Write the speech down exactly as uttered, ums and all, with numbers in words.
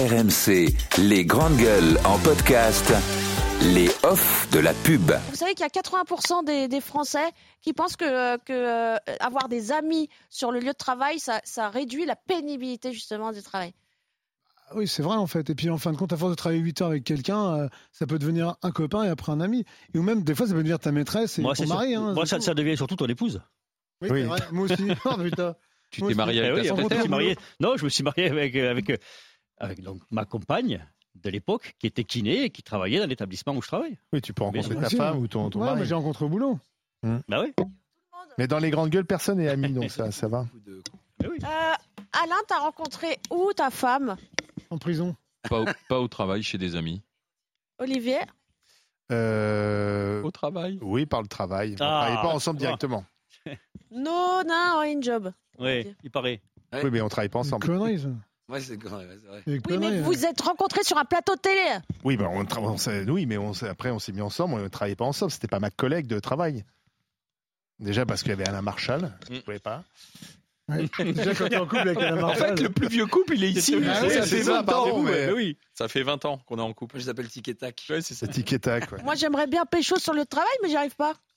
R M C, les grandes gueules en podcast, les off de la pub. Vous savez qu'il y a quatre-vingts pour cent des, des Français qui pensent que, que euh, avoir des amis sur le lieu de travail, ça, ça réduit la pénibilité justement du travail. Oui, c'est vrai en fait. Et puis en fin de compte, à force de travailler huit heures avec quelqu'un, euh, ça peut devenir un copain et après un ami. Et ou même des fois, ça peut devenir ta maîtresse et moi, ton mari. Hein, moi, ça, ça devient surtout ton épouse. Oui, oui. C'est vrai. Moi aussi. Oh, putain. Tu moi t'es aussi. marié avec Eh ta oui, secrétaire je me suis marié. Non, je me suis marié avec, avec, avec donc, ma compagne de l'époque qui était kiné et qui travaillait dans l'établissement où je travaille. Oui, tu peux rencontrer Mais ta aussi, femme ouais. ou ton, ton Ouais, mari. mais j'ai rencontré au boulot. Bah oui. Mais dans les grandes gueules, personne n'est ami, donc ça, ça va. Bah oui. Euh, Alain, t'as rencontré où ta femme? En prison. pas, au, pas au travail, chez des amis. Olivier? Euh... Au travail. Oui, par le travail. On ne Ah, travaille pas ensemble tu directement. Non, non, in job. Oui, il paraît. Ouais. Oui, mais on ne travaille pas Une ensemble. connerie, ça. Ouais, c'est ouais, c'est vrai. Une Oui, connerie, mais hein. vous êtes rencontrés sur un plateau de télé. Oui, ben on, tra- on s'est- oui, mais on s'est- après, on s'est mis ensemble, on ne travaillait pas ensemble. C'était pas ma collègue de travail. Déjà parce qu'il y avait Alain Marchal. Je ne pouvais pas. Ouais. Déjà, quand t'es en couple avec Alain En Marchal. fait, le plus vieux couple, il est ici. Ah oui, ça c'est fait ça, vingt pardon, ans. mais- mais oui, ça fait vingt ans qu'on est en couple. Moi, je les appelle tic et tac. Ouais, c'est ça. C'est tic et tac. Ouais. Moi, j'aimerais bien pécho sur le lieu de travail, mais j'y arrive pas.